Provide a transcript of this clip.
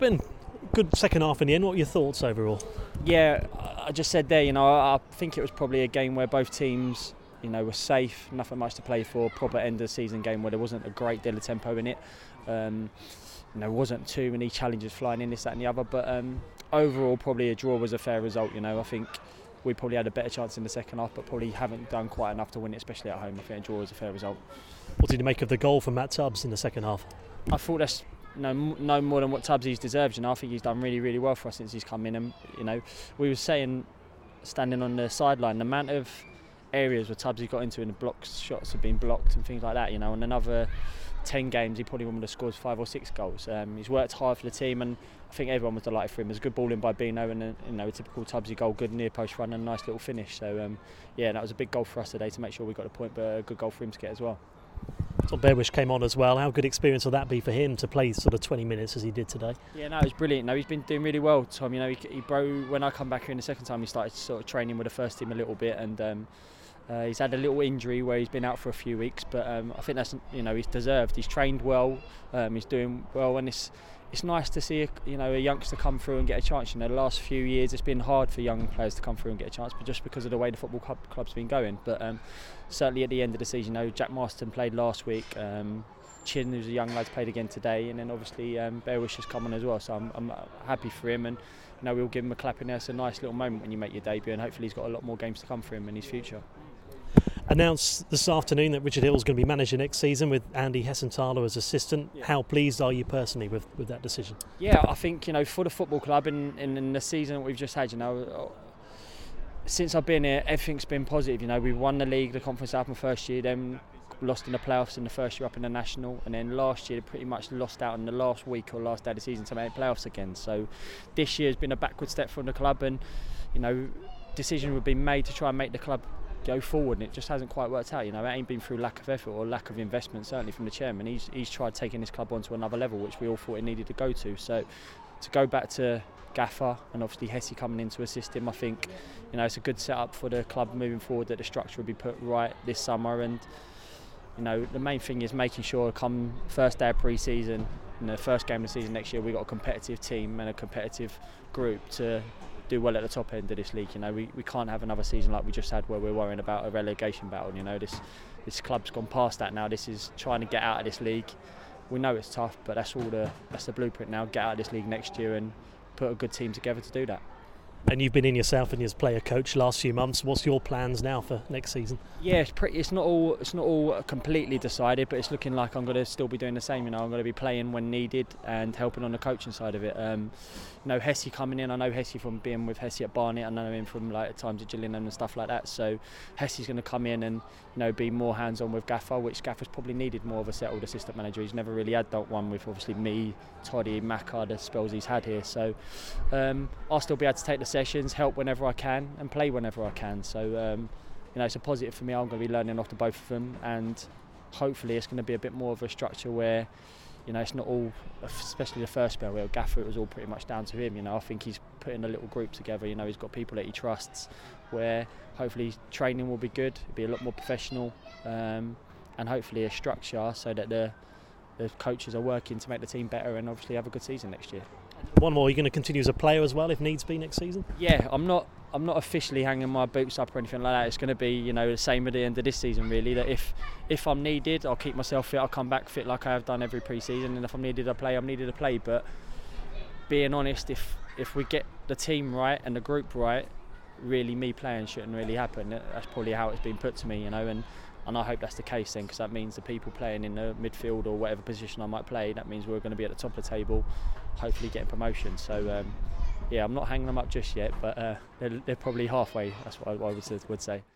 been a good second half in the end. What were your thoughts overall? Yeah, I just said there, I think it was probably a game where both teams, were safe, nothing much to play for, proper end of the season game where there wasn't a great deal of tempo in it. Wasn't too many challenges flying in, this, that and the other, but overall probably a draw was a fair result. I think we probably had a better chance in the second half, but probably haven't done quite enough to win it, especially at home. I think a draw was a fair result. What did you make of the goal from Matt Tubbs in the second half? I thought that's no more than what Tubbs deserves. I think he's done really, really well for us since he's come in. And we were saying, standing on the sideline, the amount of areas where Tubbs got into in the blocks, shots have been blocked and things like that. And another 10 games, he probably would have scored 5 or 6 goals. He's worked hard for the team, and I think everyone was delighted for him. There's a good ball in by Bino, and a typical Tubbsy goal, good near post run and a nice little finish. So that was a big goal for us today to make sure we got a point, but a good goal for him to get as well. Tom Bearwish came on as well. How good experience will that be for him to play sort of 20 minutes as he did today? Yeah, no, it was brilliant. He's been doing really well, Tom. He broke when I come back here in the second time. He started sort of training with the first team a little bit, and he's had a little injury where he's been out for a few weeks. But I think that's he's deserved. He's trained well. He's doing well, and it's nice to see a youngster come through and get a chance. The last few years it's been hard for young players to come through and get a chance, but just because of the way the football club's been going. But certainly at the end of the season, Jack Marston played last week. Chin, who's a young lad, played again today, and then obviously Bearwish has come on as well. So I'm happy for him, and we'll give him a clap in there. It's a nice little moment when you make your debut, and hopefully he's got a lot more games to come for him in his future. Announced this afternoon that Richard Hill's going to be manager next season with Andy Hessenthaler as assistant. Yeah. How pleased are you personally with that decision? Yeah, I think for the football club in the season that we've just had, since I've been here, everything's been positive. We've won the league, the Conference Up in the first year, then lost in the playoffs in the first year up in the National, and then last year pretty much lost out in the last week or last day of the season to make playoffs again. So this year has been a backward step from the club, and decision would be made to try and make the club go forward, and it just hasn't quite worked out. It ain't been through lack of effort or lack of investment, certainly from the chairman. He's tried taking this club onto another level, which we all thought it needed to go to. So to go back to Gaffer and obviously Hesse coming in to assist him, I think it's a good setup for the club moving forward, that the structure will be put right this summer. And the main thing is making sure come first day of pre-season, in the first game of the season next year, we've got a competitive team and a competitive group to do well at the top end of this league. We can't have another season like we just had where we're worrying about a relegation battle. This club's gone past that now. This is trying to get out of this league. We know it's tough, but that's the blueprint now. Get out of this league next year and put a good team together to do that. And you've been in yourself and as player coach last few months. What's your plans now for next season? Yeah, it's not all completely decided, but it's looking like I'm going to still be doing the same. I'm going to be playing when needed and helping on the coaching side of it. Hesse coming in. I know Hesse from being with Hesse at Barnet. I know him from at times at Gillingham and stuff like that. So Hesse's going to come in and be more hands-on with Gaffer, which Gaffer's probably needed more of a settled assistant manager. He's never really had that one with obviously me, Toddy, Macca, the spells he's had here. So I'll still be able to take the sessions, help whenever I can, and play whenever I can. So it's a positive for me. I'm going to be learning off the both of them, and hopefully it's going to be a bit more of a structure where it's not all, especially the first spell where Gaffer, it was all pretty much down to him. I think he's putting a little group together. He's got people that he trusts, where hopefully training will be good, it'll be a lot more professional, and hopefully a structure so that the coaches are working to make the team better and obviously have a good season next year. One more, are you going to continue as a player as well if needs be next season? Yeah, I'm not officially hanging my boots up or anything like that. It's going to be the same at the end of this season really, that if I'm needed, I'll keep myself fit, I'll come back fit like I have done every pre-season, and if I'm needed to play, I'm needed to play. But being honest, if we get the team right and the group right, really me playing shouldn't really happen. That's probably how it's been put to me, and I hope that's the case then, because that means the people playing in the midfield or whatever position I might play, that means we're going to be at the top of the table, hopefully getting promotion. So I'm not hanging them up just yet, but they're probably halfway. That's what I would say.